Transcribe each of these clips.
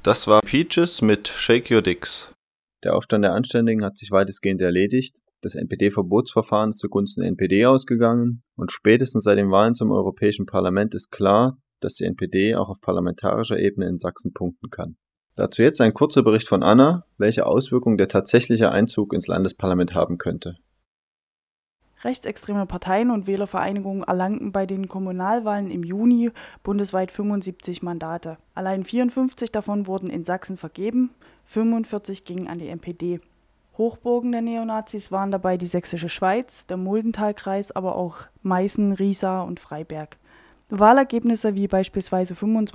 Das war Peaches mit Shake Your Dicks. Der Aufstand der Anständigen hat sich weitestgehend erledigt. Das NPD-Verbotsverfahren ist zugunsten der NPD ausgegangen. Und spätestens seit den Wahlen zum Europäischen Parlament ist klar, dass die NPD auch auf parlamentarischer Ebene in Sachsen punkten kann. Dazu jetzt ein kurzer Bericht von Anna, welche Auswirkungen der tatsächliche Einzug ins Landesparlament haben könnte. Rechtsextreme Parteien und Wählervereinigungen erlangten bei den Kommunalwahlen im Juni bundesweit 75 Mandate. Allein 54 davon wurden in Sachsen vergeben, 45 gingen an die NPD. Hochburgen der Neonazis waren dabei die Sächsische Schweiz, der Muldentalkreis, aber auch Meißen, Riesa und Freiberg. Wahlergebnisse wie beispielsweise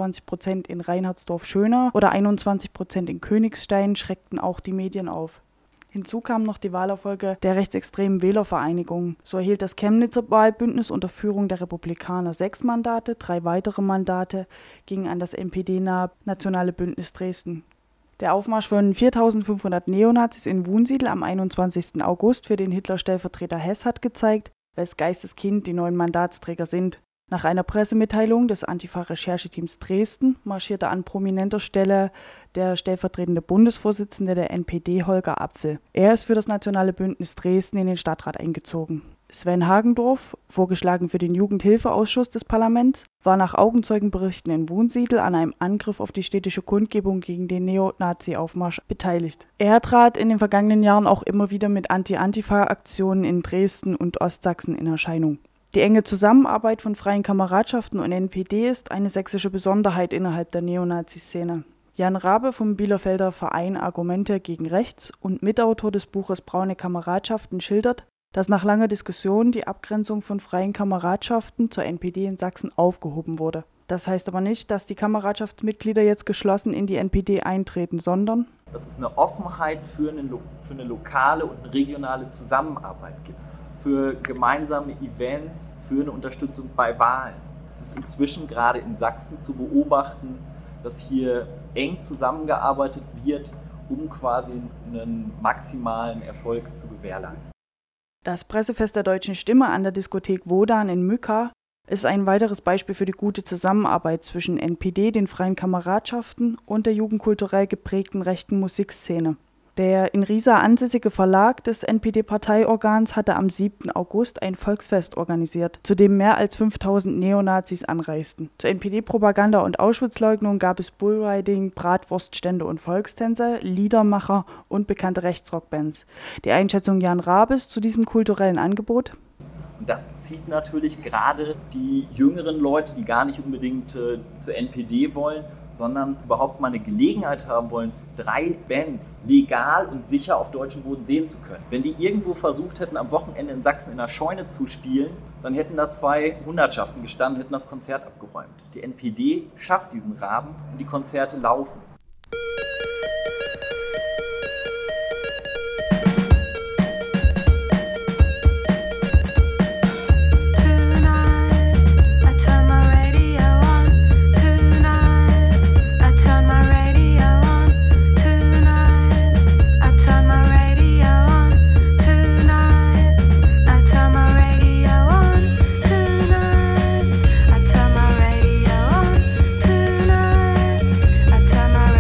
25% in Reinhardsdorf-Schöner oder 21% in Königstein schreckten auch die Medien auf. Hinzu kamen noch die Wahlerfolge der rechtsextremen Wählervereinigung. So erhielt das Chemnitzer Wahlbündnis unter Führung der Republikaner 6 Mandate, 3 weitere Mandate gingen an das NPD-nahe Nationale Bündnis Dresden. Der Aufmarsch von 4.500 Neonazis in Wunsiedel am 21. August für den Hitler-Stellvertreter Hess hat gezeigt, wes Geisteskind die neuen Mandatsträger sind. Nach einer Pressemitteilung des Antifa-Rechercheteams Dresden marschierte an prominenter Stelle der stellvertretende Bundesvorsitzende der NPD Holger Apfel. Er ist für das Nationale Bündnis Dresden in den Stadtrat eingezogen. Sven Hagendorf, vorgeschlagen für den Jugendhilfeausschuss des Parlaments, war nach Augenzeugenberichten in Wunsiedel an einem Angriff auf die städtische Kundgebung gegen den Neonazi-Aufmarsch beteiligt. Er trat in den vergangenen Jahren auch immer wieder mit Anti-Antifa-Aktionen in Dresden und Ostsachsen in Erscheinung. Die enge Zusammenarbeit von Freien Kameradschaften und NPD ist eine sächsische Besonderheit innerhalb der Neonazi-Szene. Jan Rabe vom Bielefelder Verein Argumente gegen Rechts und Mitautor des Buches Braune Kameradschaften schildert, dass nach langer Diskussion die Abgrenzung von Freien Kameradschaften zur NPD in Sachsen aufgehoben wurde. Das heißt aber nicht, dass die Kameradschaftsmitglieder jetzt geschlossen in die NPD eintreten, sondern dass es eine Offenheit für eine lokale und eine regionale Zusammenarbeit gibt. Für gemeinsame Events, für eine Unterstützung bei Wahlen. Es ist inzwischen gerade in Sachsen zu beobachten, dass hier eng zusammengearbeitet wird, um quasi einen maximalen Erfolg zu gewährleisten. Das Pressefest der Deutschen Stimme an der Diskothek Wodan in Mücka ist ein weiteres Beispiel für die gute Zusammenarbeit zwischen NPD, den Freien Kameradschaften und der jugendkulturell geprägten rechten Musikszene. Der in Riesa ansässige Verlag des NPD-Parteiorgans hatte am 7. August ein Volksfest organisiert, zu dem mehr als 5.000 Neonazis anreisten. Zur NPD-Propaganda und Auschwitzleugnung gab es Bullriding, Bratwurststände und Volkstänze, Liedermacher und bekannte Rechtsrockbands. Die Einschätzung Jan Rabes zu diesem kulturellen Angebot? Und das zieht natürlich gerade die jüngeren Leute, die gar nicht unbedingt zur NPD wollen, sondern überhaupt mal eine Gelegenheit haben wollen, 3 Bands legal und sicher auf deutschem Boden sehen zu können. Wenn die irgendwo versucht hätten, am Wochenende in Sachsen in der Scheune zu spielen, dann hätten da 2 Hundertschaften gestanden, hätten das Konzert abgeräumt. Die NPD schafft diesen Rahmen und die Konzerte laufen. I turn my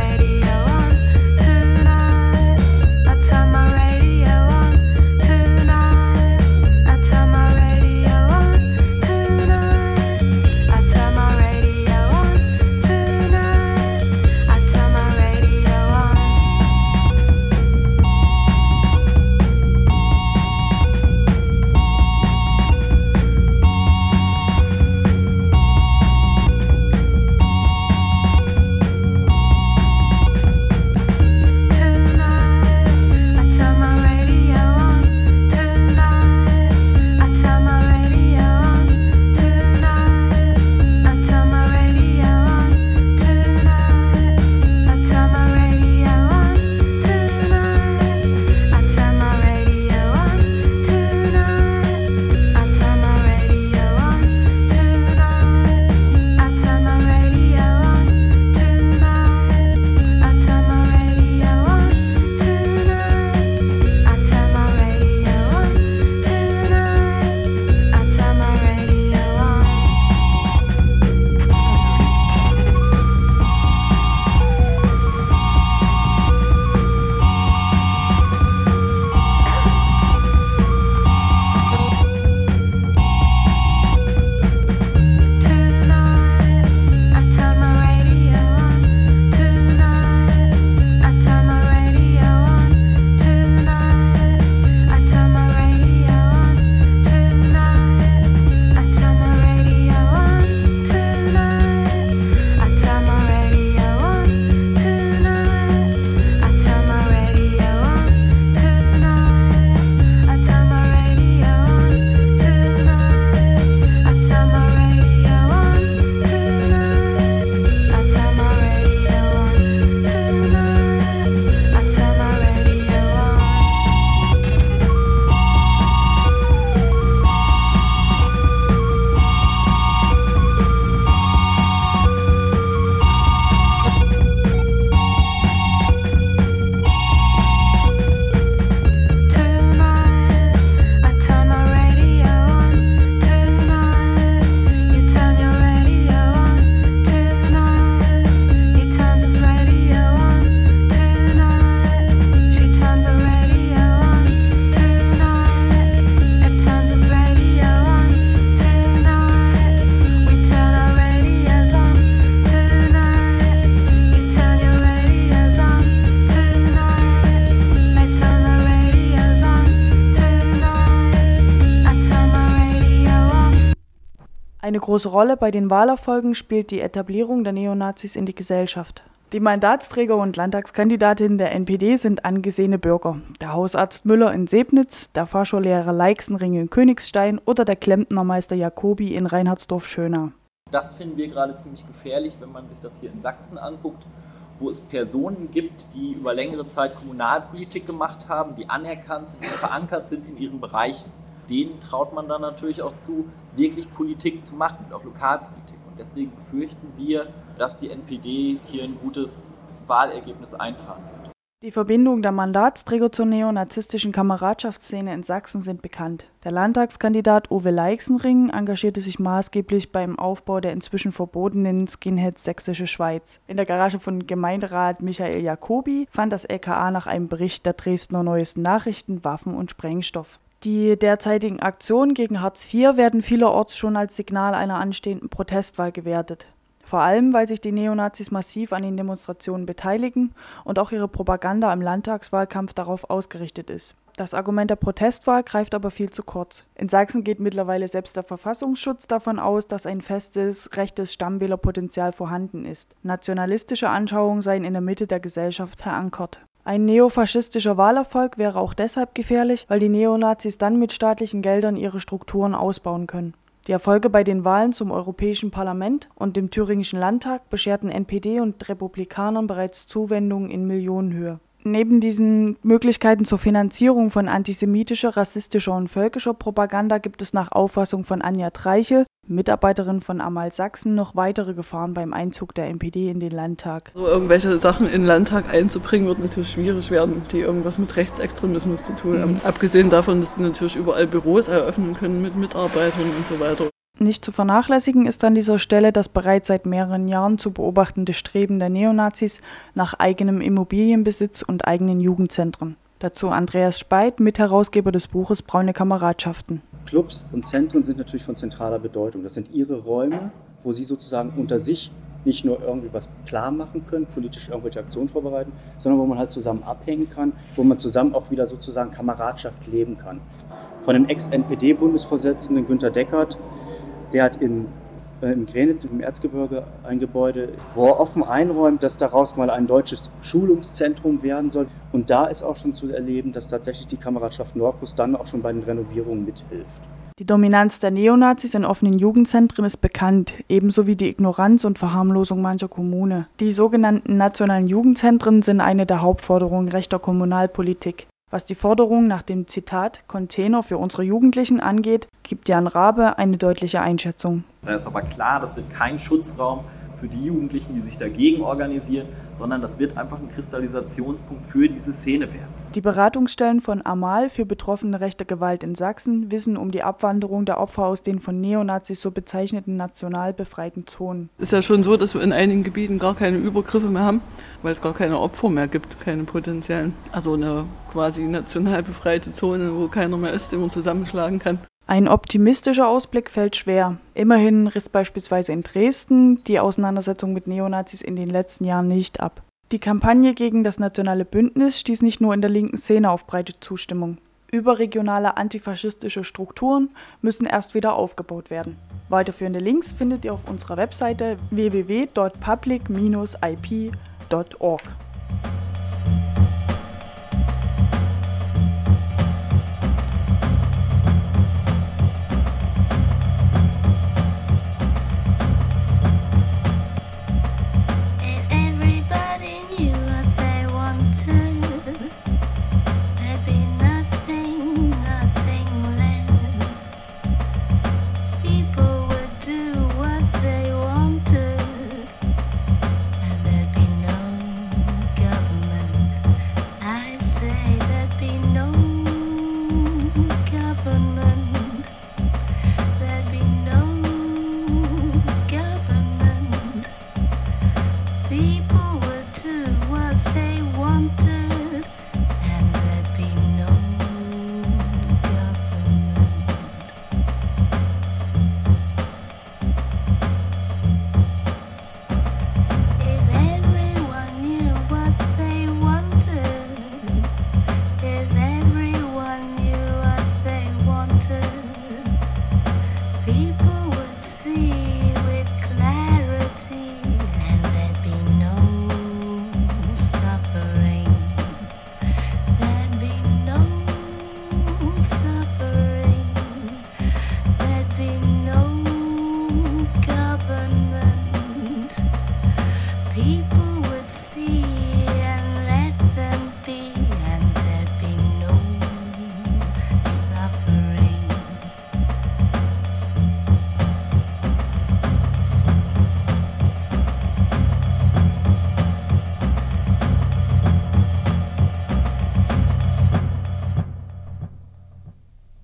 Eine große Rolle bei den Wahlerfolgen spielt die Etablierung der Neonazis in die Gesellschaft. Die Mandatsträger und Landtagskandidatinnen der NPD sind angesehene Bürger. Der Hausarzt Müller in Sebnitz, der Fachschullehrer Leixenring in Königstein oder der Klempnermeister Jacobi in Reinhardsdorf-Schönau. Das finden wir gerade ziemlich gefährlich, wenn man sich das hier in Sachsen anguckt, wo es Personen gibt, die über längere Zeit Kommunalpolitik gemacht haben, die anerkannt sind, die verankert sind in ihren Bereichen. Denen traut man dann natürlich auch zu, wirklich Politik zu machen, auch Lokalpolitik. Und deswegen befürchten wir, dass die NPD hier ein gutes Wahlergebnis einfahren wird. Die Verbindungen der Mandatsträger zur neonazistischen Kameradschaftsszene in Sachsen sind bekannt. Der Landtagskandidat Uwe Leixenring engagierte sich maßgeblich beim Aufbau der inzwischen verbotenen Skinheads Sächsische Schweiz. In der Garage von Gemeinderat Michael Jacobi fand das LKA nach einem Bericht der Dresdner Neuesten Nachrichten Waffen und Sprengstoff. Die derzeitigen Aktionen gegen Hartz IV werden vielerorts schon als Signal einer anstehenden Protestwahl gewertet. Vor allem, weil sich die Neonazis massiv an den Demonstrationen beteiligen und auch ihre Propaganda im Landtagswahlkampf darauf ausgerichtet ist. Das Argument der Protestwahl greift aber viel zu kurz. In Sachsen geht mittlerweile selbst der Verfassungsschutz davon aus, dass ein festes, rechtes Stammwählerpotenzial vorhanden ist. Nationalistische Anschauungen seien in der Mitte der Gesellschaft verankert. Ein neofaschistischer Wahlerfolg wäre auch deshalb gefährlich, weil die Neonazis dann mit staatlichen Geldern ihre Strukturen ausbauen können. Die Erfolge bei den Wahlen zum Europäischen Parlament und dem Thüringischen Landtag bescherten NPD und Republikanern bereits Zuwendungen in Millionenhöhe. Neben diesen Möglichkeiten zur Finanzierung von antisemitischer, rassistischer und völkischer Propaganda gibt es nach Auffassung von Anja Treichel, Mitarbeiterin von Amal Sachsen, noch weitere Gefahren beim Einzug der NPD in den Landtag. Also irgendwelche Sachen in den Landtag einzubringen, wird natürlich schwierig werden, die irgendwas mit Rechtsextremismus zu tun haben. Abgesehen davon, dass sie natürlich überall Büros eröffnen können mit Mitarbeitern und so weiter. Nicht zu vernachlässigen ist an dieser Stelle das bereits seit mehreren Jahren zu beobachtende Streben der Neonazis nach eigenem Immobilienbesitz und eigenen Jugendzentren. Dazu Andreas Speit, Mitherausgeber des Buches Braune Kameradschaften. Clubs und Zentren sind natürlich von zentraler Bedeutung. Das sind ihre Räume, wo sie sozusagen unter sich nicht nur irgendwie was klar machen können, politisch irgendwelche Aktionen vorbereiten, sondern wo man halt zusammen abhängen kann, wo man zusammen auch wieder sozusagen Kameradschaft leben kann. Von dem Ex-NPD-Bundesvorsitzenden Günter Deckert, der hat in Grenitz im Erzgebirge ein Gebäude, wo er offen einräumt, dass daraus mal ein deutsches Schulungszentrum werden soll. Und da ist auch schon zu erleben, dass tatsächlich die Kameradschaft Norcus dann auch schon bei den Renovierungen mithilft. Die Dominanz der Neonazis in offenen Jugendzentren ist bekannt, ebenso wie die Ignoranz und Verharmlosung mancher Kommune. Die sogenannten nationalen Jugendzentren sind eine der Hauptforderungen rechter Kommunalpolitik. Was die Forderung nach dem Zitat Container für unsere Jugendlichen angeht, gibt Jan Rabe eine deutliche Einschätzung. Da ist aber klar, das wird kein Schutzraum für die Jugendlichen, die sich dagegen organisieren, sondern das wird einfach ein Kristallisationspunkt für diese Szene werden. Die Beratungsstellen von Amal für Betroffene rechter Gewalt in Sachsen wissen um die Abwanderung der Opfer aus den von Neonazis so bezeichneten national befreiten Zonen. Es ist ja schon so, dass wir in einigen Gebieten gar keine Übergriffe mehr haben, weil es gar keine Opfer mehr gibt, keine potenziellen. Also eine quasi national befreite Zone, wo keiner mehr ist, den man zusammenschlagen kann. Ein optimistischer Ausblick fällt schwer. Immerhin riss beispielsweise in Dresden die Auseinandersetzung mit Neonazis in den letzten Jahren nicht ab. Die Kampagne gegen das Nationale Bündnis stieß nicht nur in der linken Szene auf breite Zustimmung. Überregionale antifaschistische Strukturen müssen erst wieder aufgebaut werden. Weiterführende Links findet ihr auf unserer Webseite www.public-ip.org.